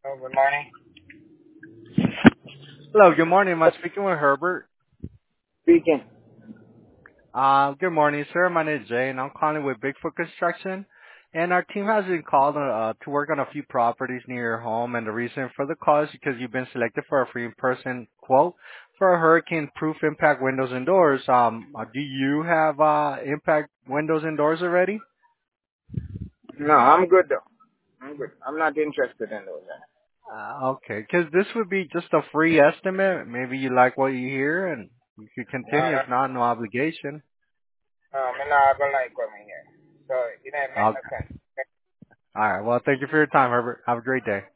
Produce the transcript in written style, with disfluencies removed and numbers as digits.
Oh, good morning. Hello, good morning. Am I speaking with Herbert? Speaking. Good morning, sir. My name is Jay, and I'm calling with Bigfoot Construction. And our team has been called to work on a few properties near your home. And the reason for the call is because you've been selected for a free in-person quote for a hurricane-proof impact windows and doors. Do you have impact windows and doors already? No, I'm good though. I'm good. I'm not interested in those. Okay, because this would be just a free estimate. Maybe you like what you hear, and you could No, continue. If not, no obligation. I'm not gonna like coming here. So it didn't make no Okay. sense. All right. Well, thank you for your time, Herbert. Have a great day.